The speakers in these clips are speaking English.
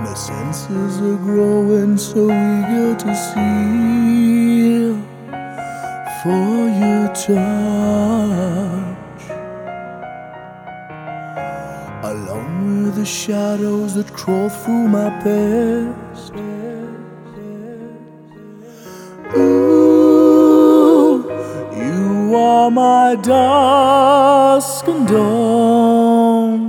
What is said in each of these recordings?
My senses are growing so eager to see for your touch, along with the shadows that crawl through my past. Ooh, you are my dusk and dawn.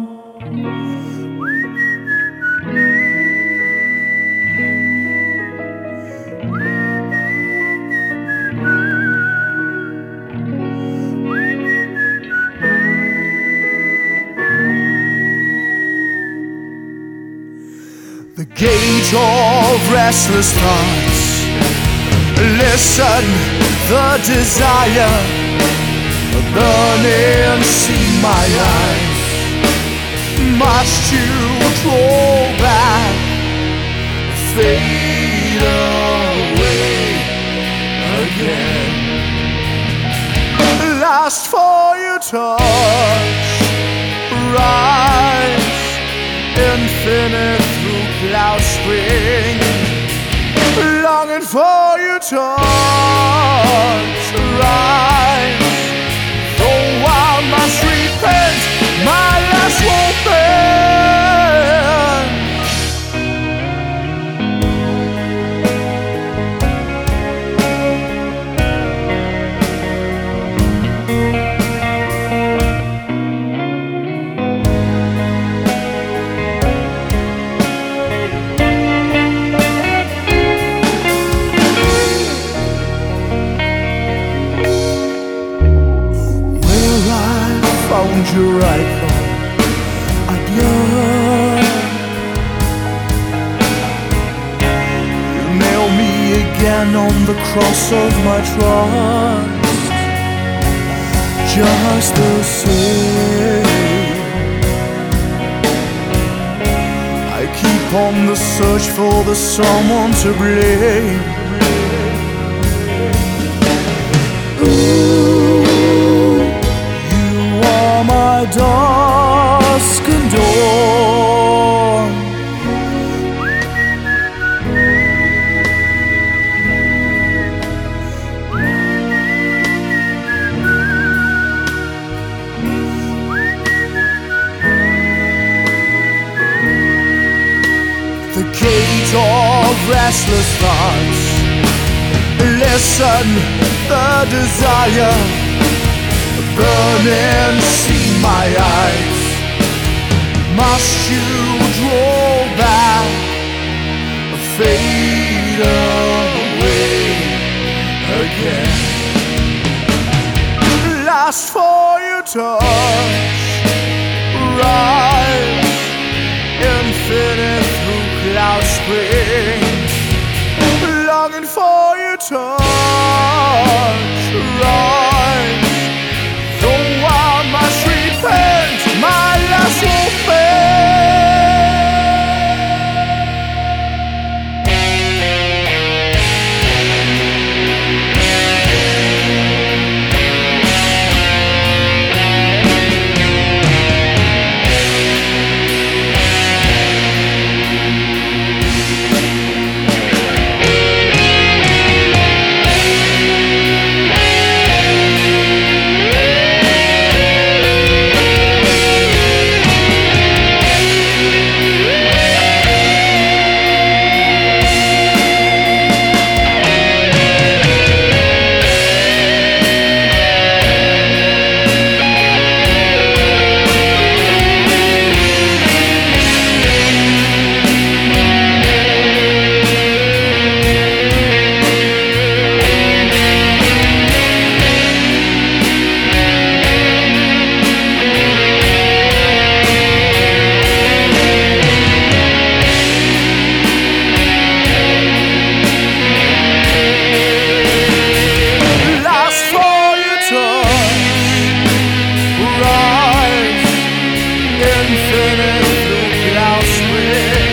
The gate of restless thoughts. Listen, the desire, the burning see my eyes. Must you draw back, fade away again? Last for your touch, rise, infinite through cloud spring, longing for your touch, rise. Though I must repent, my last won't bend. Found your icon again. You nail me again on the cross of my trust, just the same. I keep on the search for the someone to blame. My dusk and dawn. The gate of restless thoughts. Listen, the desire, burning see my eyes. Must you draw back, fade away again? Last for your touch, rise, infinite through cloud spring, longing for your touch, rise. Though I must repent, my last will infinite through cloud spring.